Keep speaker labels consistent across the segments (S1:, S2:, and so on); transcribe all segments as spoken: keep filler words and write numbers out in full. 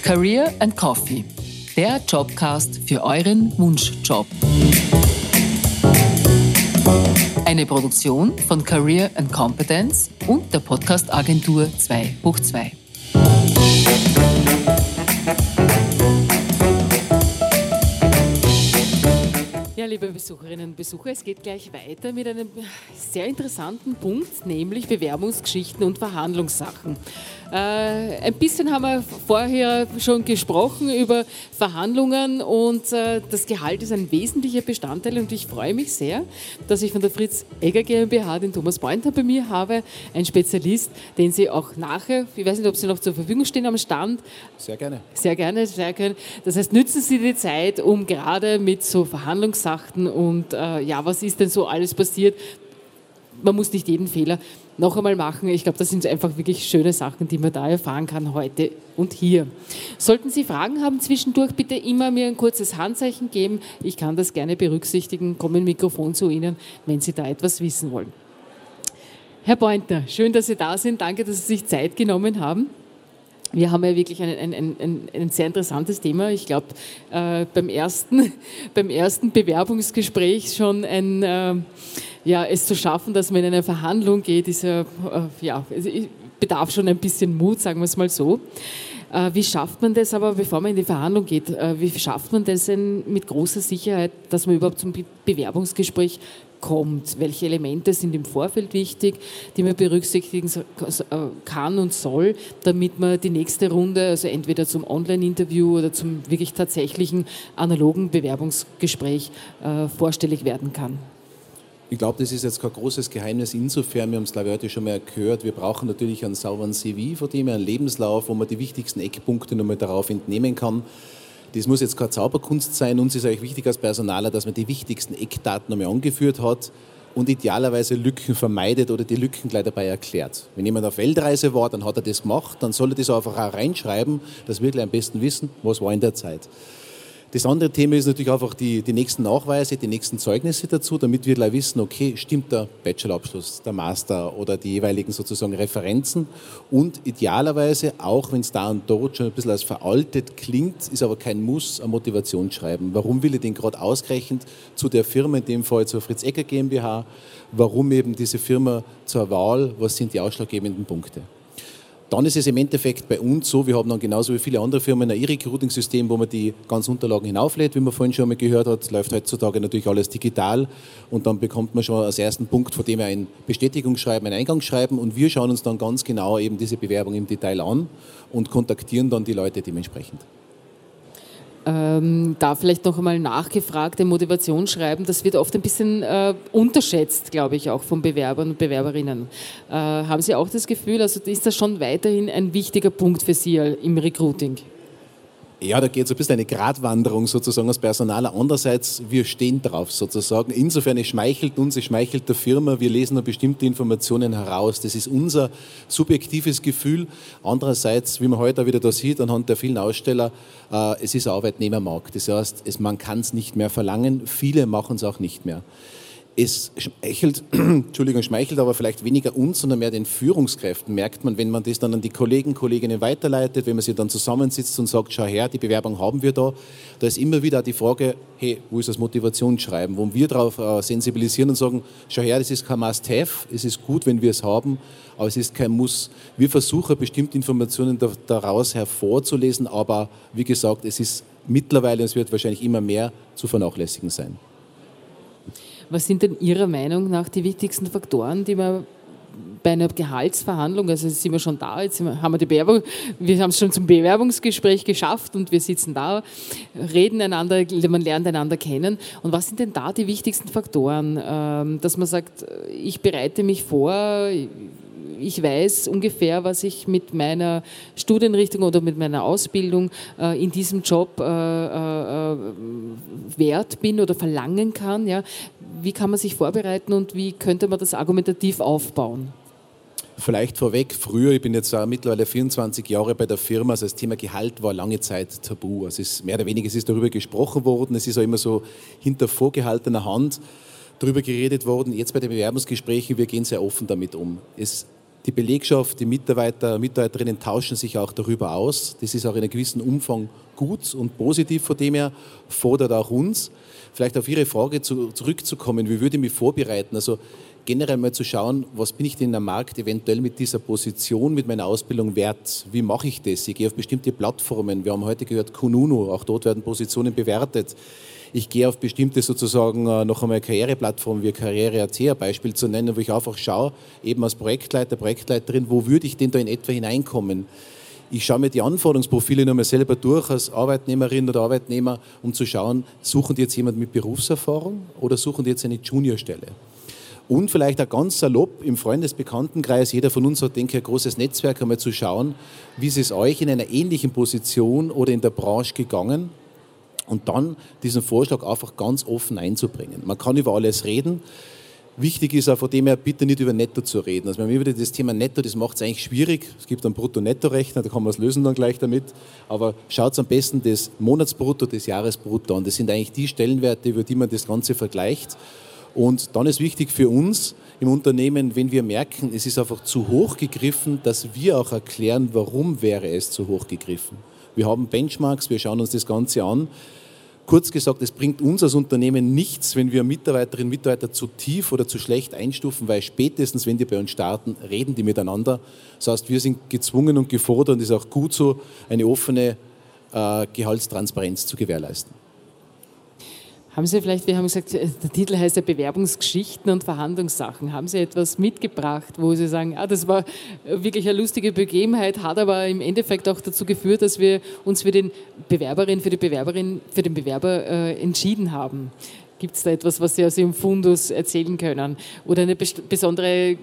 S1: Career and Coffee, der Jobcast für euren Wunschjob. Eine Produktion von Career and Competence und der Podcast-Agentur zwei hoch zwei. Ja, liebe Besucherinnen und Besucher, es geht gleich weiter mit einem sehr interessanten Punkt, nämlich Bewerbungsgeschichten und Verhandlungssachen. Äh, ein bisschen haben wir vorher schon gesprochen über Verhandlungen und äh, das Gehalt ist ein wesentlicher Bestandteil und ich freue mich sehr, dass ich von der Fritz Egger GmbH den Thomas Pointer bei mir habe, ein Spezialist, den Sie auch nachher, ich weiß nicht, ob Sie noch zur Verfügung stehen am Stand.
S2: Sehr gerne.
S1: Sehr gerne, sehr gerne. Das heißt, nützen Sie die Zeit, um gerade mit so Verhandlungssachen und äh, ja, was ist denn so alles passiert? Man muss nicht jeden Fehler noch einmal machen. Ich glaube, das sind einfach wirklich schöne Sachen, die man da erfahren kann heute und hier. Sollten Sie Fragen haben zwischendurch, bitte immer mir ein kurzes Handzeichen geben. Ich kann das gerne berücksichtigen. Komme ein Mikrofon zu Ihnen, wenn Sie da etwas wissen wollen. Herr Pointer, schön, dass Sie da sind. Danke, dass Sie sich Zeit genommen haben. Wir haben ja wirklich ein, ein, ein, ein sehr interessantes Thema. Ich glaube, äh, beim, ersten, beim ersten Bewerbungsgespräch schon ein, äh, ja, es zu schaffen, dass man in eine Verhandlung geht, ist, äh, ja, bedarf schon ein bisschen Mut, sagen wir es mal so. Äh, wie schafft man das aber, bevor man in die Verhandlung geht, äh, wie schafft man das denn mit großer Sicherheit, dass man überhaupt zum Be- Bewerbungsgespräch kommt? Welche Elemente sind im Vorfeld wichtig, die man berücksichtigen kann und soll, damit man die nächste Runde, also entweder zum Online-Interview oder zum wirklich tatsächlichen analogen Bewerbungsgespräch äh, vorstellig werden kann?
S2: Ich glaube, das ist jetzt kein großes Geheimnis. Insofern, wir haben es glaube ich heute schon mal gehört, wir brauchen natürlich einen sauberen C V, von dem her einen Lebenslauf, wo man die wichtigsten Eckpunkte nochmal darauf entnehmen kann. Das muss jetzt keine Zauberkunst sein. Uns ist eigentlich wichtig als Personaler, dass man die wichtigsten Eckdaten nochmal angeführt hat und idealerweise Lücken vermeidet oder die Lücken gleich dabei erklärt. Wenn jemand auf Weltreise war, dann hat er das gemacht, dann soll er das einfach auch reinschreiben, dass wir gleich am besten wissen, was war in der Zeit. Das andere Thema ist natürlich einfach die, die nächsten Nachweise, die nächsten Zeugnisse dazu, damit wir gleich wissen, okay, stimmt der Bachelorabschluss, der Master oder die jeweiligen sozusagen Referenzen und idealerweise, auch wenn es da und dort schon ein bisschen als veraltet klingt, ist aber kein Muss, ein Motivationsschreiben. Warum will ich den gerade ausgerechnet zu der Firma, in dem Fall zur Fritz Egger GmbH, warum eben diese Firma zur Wahl, was sind die ausschlaggebenden Punkte? Dann ist es im Endeffekt bei uns so, wir haben dann genauso wie viele andere Firmen ein E-Recruiting-System, wo man die ganzen Unterlagen hinauflädt, wie man vorhin schon einmal gehört hat, läuft heutzutage natürlich alles digital und dann bekommt man schon als ersten Punkt, von dem her ein Bestätigungsschreiben, ein Eingangsschreiben und wir schauen uns dann ganz genau eben diese Bewerbung im Detail an und kontaktieren dann die Leute dementsprechend.
S1: Ähm, da vielleicht noch einmal nachgefragt, ein Motivationsschreiben, das wird oft ein bisschen äh, unterschätzt, glaube ich, auch von Bewerbern und Bewerberinnen. Äh, haben Sie auch das Gefühl, also ist das schon weiterhin ein wichtiger Punkt für Sie im Recruiting?
S2: Ja, da geht so ein bisschen eine Gratwanderung sozusagen als Personaler. Andererseits, wir stehen drauf sozusagen. Insofern, es schmeichelt uns, es schmeichelt der Firma. Wir lesen da bestimmte Informationen heraus. Das ist unser subjektives Gefühl. Andererseits, wie man heute auch wieder da sieht, anhand der vielen Aussteller, äh, es ist ein Arbeitnehmermarkt. Das heißt, es, man kann es nicht mehr verlangen. Viele machen es auch nicht mehr. Es schmeichelt, Entschuldigung, schmeichelt aber vielleicht weniger uns, sondern mehr den Führungskräften, merkt man, wenn man das dann an die Kollegen, Kolleginnen weiterleitet, wenn man sie dann zusammensitzt und sagt, schau her, die Bewerbung haben wir da, da ist immer wieder die Frage, hey, wo ist das Motivationsschreiben, wo wir darauf äh, sensibilisieren und sagen, schau her, das ist kein Must-Have, es ist gut, wenn wir es haben, aber es ist kein Muss. Wir versuchen, bestimmte Informationen da, daraus hervorzulesen, aber wie gesagt, es ist mittlerweile, es wird wahrscheinlich immer mehr zu vernachlässigen sein.
S1: Was sind denn Ihrer Meinung nach die wichtigsten Faktoren, die man bei einer Gehaltsverhandlung, also jetzt sind wir schon da, jetzt haben wir die Bewerbung, wir haben es schon zum Bewerbungsgespräch geschafft und wir sitzen da, reden einander, man lernt einander kennen. Und was sind denn da die wichtigsten Faktoren, ähm, dass man sagt, ich bereite mich vor, ich weiß ungefähr, was ich mit meiner Studienrichtung oder mit meiner Ausbildung äh, in diesem Job äh, äh, wert bin oder verlangen kann. Ja? Wie kann man sich vorbereiten und wie könnte man das argumentativ aufbauen?
S2: Vielleicht vorweg, früher, ich bin jetzt äh, mittlerweile vierundzwanzig Jahre bei der Firma, also das Thema Gehalt war lange Zeit tabu. Also es ist, mehr oder weniger es ist darüber gesprochen worden, es ist auch immer so hinter vorgehaltener Hand darüber geredet worden. Jetzt bei den Bewerbungsgesprächen, wir gehen sehr offen damit um. Es Die Belegschaft, die Mitarbeiter, Mitarbeiterinnen tauschen sich auch darüber aus. Das ist auch in einem gewissen Umfang gut und positiv, von dem her fordert auch uns. Vielleicht auf Ihre Frage zu, zurückzukommen, wie würde ich mich vorbereiten? Also generell mal zu schauen, was bin ich denn am Markt eventuell mit dieser Position, mit meiner Ausbildung wert? Wie mache ich das? Ich gehe auf bestimmte Plattformen. Wir haben heute gehört Kununu, auch dort werden Positionen bewertet. Ich gehe auf bestimmte sozusagen noch einmal Karriereplattformen wie Karriere.at, ein Beispiel zu nennen, wo ich einfach schaue, eben als Projektleiter, Projektleiterin, wo würde ich denn da in etwa hineinkommen? Ich schaue mir die Anforderungsprofile nochmal selber durch als Arbeitnehmerin oder Arbeitnehmer, um zu schauen, suchen die jetzt jemand mit Berufserfahrung oder suchen die jetzt eine Juniorstelle? Und vielleicht auch ganz salopp im Freundesbekanntenkreis, jeder von uns hat, denke ich, ein großes Netzwerk, einmal zu schauen, wie ist es euch in einer ähnlichen Position oder in der Branche gegangen und dann diesen Vorschlag einfach ganz offen einzubringen. Man kann über alles reden. Wichtig ist auch von dem her, bitte nicht über Netto zu reden. Also wenn wir wieder das Thema Netto, das macht es eigentlich schwierig. Es gibt einen Brutto-Netto-Rechner, da kann man es lösen dann gleich damit. Aber schaut am besten das Monatsbrutto, das Jahresbrutto an. Das sind eigentlich die Stellenwerte, über die man das Ganze vergleicht. Und dann ist wichtig für uns im Unternehmen, wenn wir merken, es ist einfach zu hoch gegriffen, dass wir auch erklären, warum wäre es zu hoch gegriffen. Wir haben Benchmarks, wir schauen uns das Ganze an. Kurz gesagt, es bringt uns als Unternehmen nichts, wenn wir Mitarbeiterinnen und Mitarbeiter zu tief oder zu schlecht einstufen, weil spätestens, wenn die bei uns starten, reden die miteinander. Das heißt, wir sind gezwungen und gefordert, und es ist auch gut so, eine offene äh, Gehaltstransparenz zu gewährleisten.
S1: Haben Sie vielleicht, wir haben gesagt, der Titel heißt ja Bewerbungsgeschichten und Verhandlungssachen. Haben Sie etwas mitgebracht, wo Sie sagen, ah, das war wirklich eine lustige Begebenheit, hat aber im Endeffekt auch dazu geführt, dass wir uns für den Bewerberin, für die Bewerberin, für den Bewerber äh, entschieden haben? Gibt es da etwas, was Sie aus Ihrem Fundus erzählen können? Oder eine besondere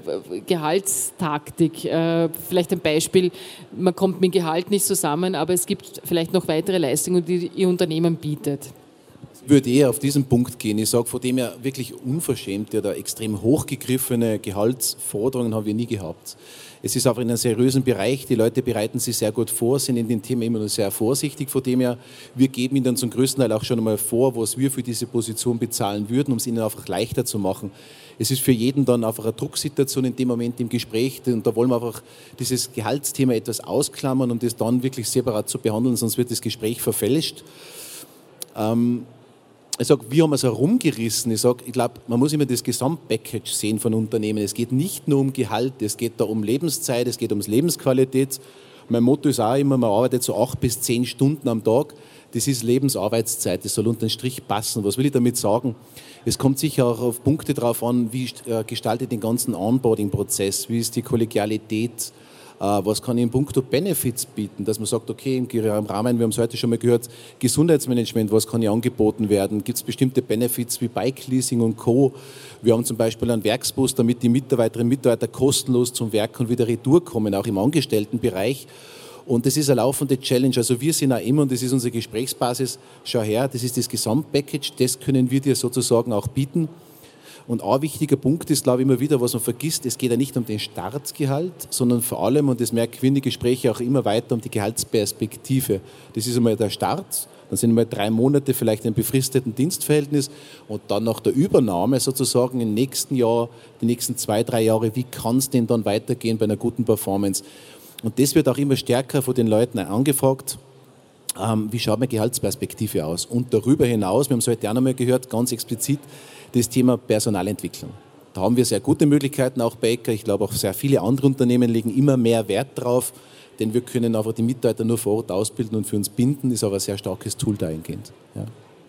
S1: Gehaltstaktik? Äh, vielleicht ein Beispiel, man kommt mit Gehalt nicht zusammen, aber es gibt vielleicht noch weitere Leistungen, die Ihr Unternehmen bietet.
S2: Ich würde eher auf diesen Punkt gehen. Ich sage, von dem her wirklich unverschämt, oder extrem hochgegriffene Gehaltsforderungen haben wir nie gehabt. Es ist auch in einem seriösen Bereich, die Leute bereiten sich sehr gut vor, sind in den Themen immer noch sehr vorsichtig. Von dem her, wir geben ihnen dann zum größten Teil auch schon einmal vor, was wir für diese Position bezahlen würden, um es ihnen einfach leichter zu machen. Es ist für jeden dann einfach eine Drucksituation in dem Moment im Gespräch, und da wollen wir einfach dieses Gehaltsthema etwas ausklammern, um das dann wirklich separat zu behandeln, sonst wird das Gespräch verfälscht. Ähm, Ich sage, wir haben es herumgerissen. Ich sage, ich glaube, man muss immer das Gesamtpackage sehen von Unternehmen. Es geht nicht nur um Gehalt, es geht da um Lebenszeit, es geht um Lebensqualität. Mein Motto ist auch immer, man arbeitet so acht bis zehn Stunden am Tag. Das ist Lebensarbeitszeit, das soll unter den Strich passen. Was will ich damit sagen? Es kommt sicher auch auf Punkte drauf an, wie gestaltet den ganzen Onboarding-Prozess, wie ist die Kollegialität, was kann ich in puncto Benefits bieten, dass man sagt, okay, im Rahmen, wir haben es heute schon mal gehört, Gesundheitsmanagement, was kann hier angeboten werden? Gibt es bestimmte Benefits wie Bike-Leasing und Co.? Wir haben zum Beispiel einen Werksbus, damit die Mitarbeiterinnen und Mitarbeiter kostenlos zum Werk und wieder retour kommen, auch im Angestelltenbereich. Und das ist eine laufende Challenge. Also wir sind auch immer, und das ist unsere Gesprächsbasis, schau her, das ist das Gesamtpackage, das können wir dir sozusagen auch bieten. Und ein wichtiger Punkt ist, glaube ich, immer wieder, was man vergisst, es geht ja nicht um den Startgehalt, sondern vor allem, und das merken wir in den Gesprächen auch immer weiter, um die Gehaltsperspektive. Das ist einmal der Start, dann sind einmal drei Monate vielleicht ein befristetes Dienstverhältnis und dann nach der Übernahme sozusagen im nächsten Jahr, die nächsten zwei, drei Jahre, wie kann es denn dann weitergehen bei einer guten Performance? Und das wird auch immer stärker von den Leuten angefragt. Ähm, wie schaut meine Gehaltsperspektive aus? Und darüber hinaus, wir haben es heute auch noch mal gehört, ganz explizit, das Thema Personalentwicklung. Da haben wir sehr gute Möglichkeiten, auch bei Ecker. Ich glaube, auch sehr viele andere Unternehmen legen immer mehr Wert drauf, denn wir können einfach die Mitarbeiter nur vor Ort ausbilden und für uns binden, ist aber ein sehr starkes Tool dahingehend. Ja.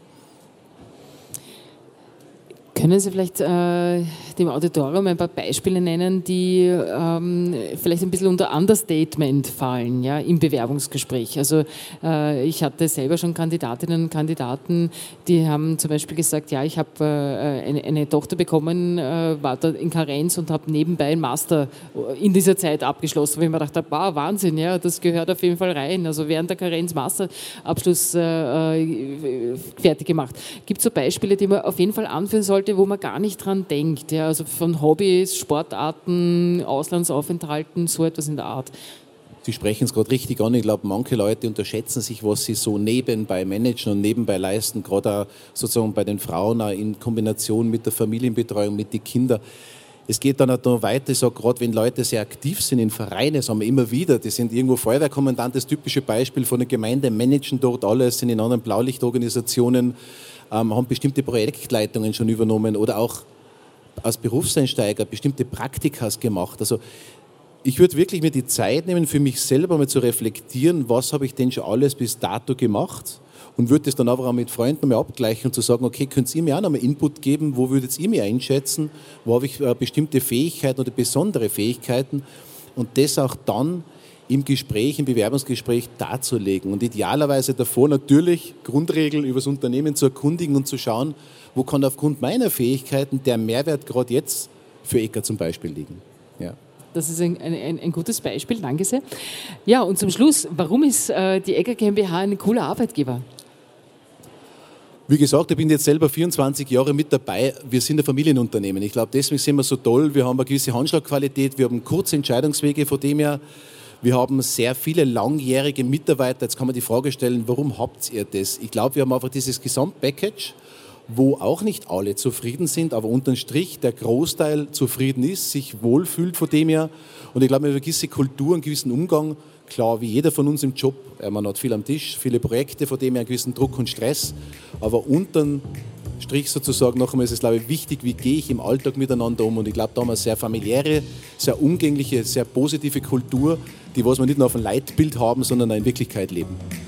S1: Können Sie vielleicht äh, dem Auditorium ein paar Beispiele nennen, die ähm, vielleicht ein bisschen unter Understatement fallen, ja, im Bewerbungsgespräch? Also äh, ich hatte selber schon Kandidatinnen und Kandidaten, die haben zum Beispiel gesagt, ja, ich habe äh, eine, eine Tochter bekommen, äh, war da in Karenz und habe nebenbei einen Master in dieser Zeit abgeschlossen, wo ich mir gedacht habe, wow, Wahnsinn, ja, das gehört auf jeden Fall rein. Also während der Karenz Masterabschluss äh, fertig gemacht. Gibt es so Beispiele, die man auf jeden Fall anführen sollte, wo man gar nicht dran denkt, ja, also von Hobbys, Sportarten, Auslandsaufenthalten, so etwas in der Art.
S2: Sie sprechen es gerade richtig an. Ich glaube, manche Leute unterschätzen sich, was sie so nebenbei managen und nebenbei leisten, gerade auch sozusagen bei den Frauen auch in Kombination mit der Familienbetreuung, mit den Kindern. Es geht dann auch noch weiter, ich sage gerade, wenn Leute sehr aktiv sind in Vereinen, das haben wir immer wieder, die sind irgendwo Feuerwehrkommandant, das typische Beispiel von der Gemeinde, managen dort alles, sind in anderen Blaulichtorganisationen, ähm, haben bestimmte Projektleitungen schon übernommen oder auch als Berufseinsteiger bestimmte Praktikas gemacht. Also ich würde wirklich mir die Zeit nehmen, für mich selber mal zu reflektieren, was habe ich denn schon alles bis dato gemacht und würde das dann einfach auch mit Freunden mal abgleichen und zu sagen, okay, könnt ihr mir auch noch mal Input geben, wo würdet ihr mich einschätzen, wo habe ich äh, bestimmte Fähigkeiten oder besondere Fähigkeiten und das auch dann im Gespräch, im Bewerbungsgespräch darzulegen und idealerweise davor natürlich Grundregeln über das Unternehmen zu erkundigen und zu schauen, wo kann aufgrund meiner Fähigkeiten der Mehrwert gerade jetzt für E K A zum Beispiel liegen. Ja.
S1: Das ist ein, ein, ein gutes Beispiel, danke sehr. Ja, und zum Schluss, warum ist äh, die E K A GmbH ein cooler Arbeitgeber?
S2: Wie gesagt, ich bin jetzt selber vierundzwanzig Jahre mit dabei. Wir sind ein Familienunternehmen. Ich glaube, deswegen sind wir so toll. Wir haben eine gewisse Handschlagqualität, wir haben kurze Entscheidungswege, von dem her, wir haben sehr viele langjährige Mitarbeiter. Jetzt kann man die Frage stellen, warum habt ihr das? Ich glaube, wir haben einfach dieses Gesamtpackage, wo auch nicht alle zufrieden sind, aber unterm Strich der Großteil zufrieden ist, sich wohlfühlt von dem her. Und ich glaube, wir haben eine gewisse Kultur, einen gewissen Umgang. Klar, wie jeder von uns im Job, man hat viel am Tisch, viele Projekte, von dem her einen gewissen Druck und Stress. Aber unterm Strich sozusagen noch einmal ist es, glaube ich, wichtig, wie gehe ich im Alltag miteinander um. Und ich glaube, da haben wir eine sehr familiäre, sehr umgängliche, sehr positive Kultur, die was wir nicht nur auf ein Leitbild haben, sondern auch in Wirklichkeit leben.